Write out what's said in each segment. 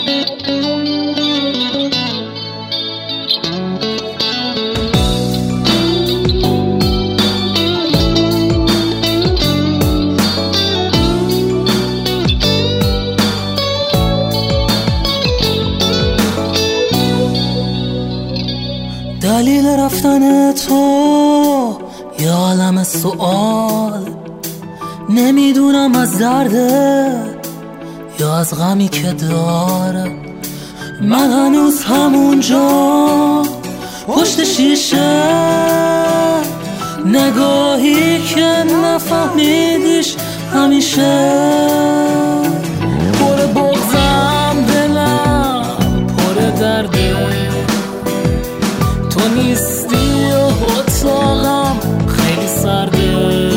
دلیل رفتن تو یه عالم سؤال، نمیدونم از درده یا از غمی که داره. من هنوز همونجا پشت شیشه، نگاهی که نفهمیدیش همیشه. پر بغضم، دلم پر درده، تو نیستی و اتاقم خیلی سرده.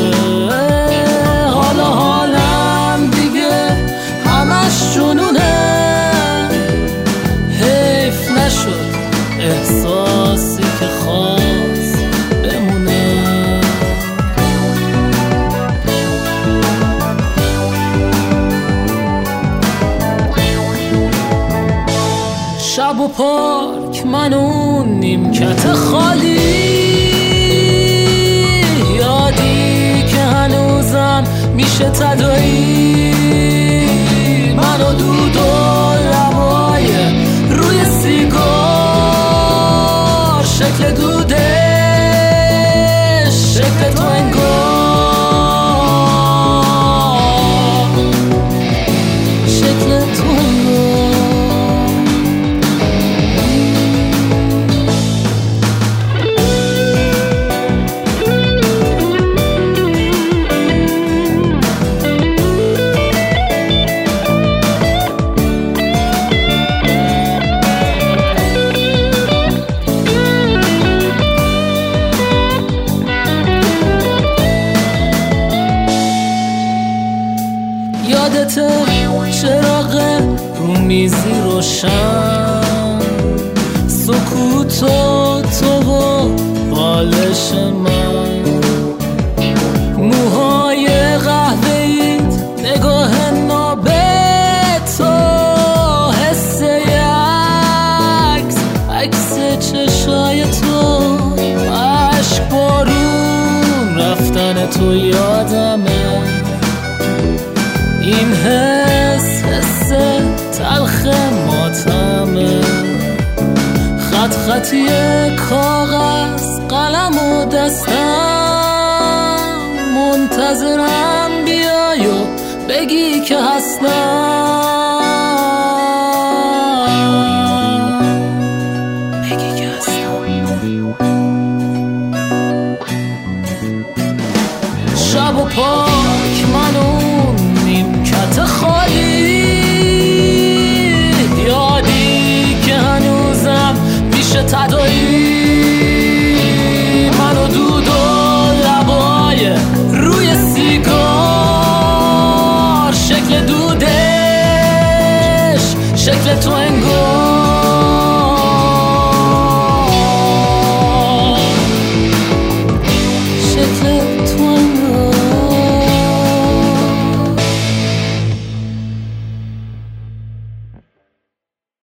حالم دیگه همش جنونه، حیف نشد احساسی که خواست بمونه. شب و پارک، من اون نیمکت خالی، یادی که هنوزم میشه تدایی. من و دود و لبای روی سیگار، شکل دوده شکل تو انگار، شکل تو انگار. یادته چراغ رو میزی روشن، سکوت و تو و بالش من، موهای قهوه‌ایت، نگاه نابه تو، حس عکس چشای تو، عشق بارون رفتن تو یادمه. این حس تلخ ماتمه، خطی کاغذ قلم و دستم، منتظرم بیای و بگی که هستم، بگی که هستم. شب و پارک، من اون نیمکت خالی، یادی که هنوزم میشه تدایی.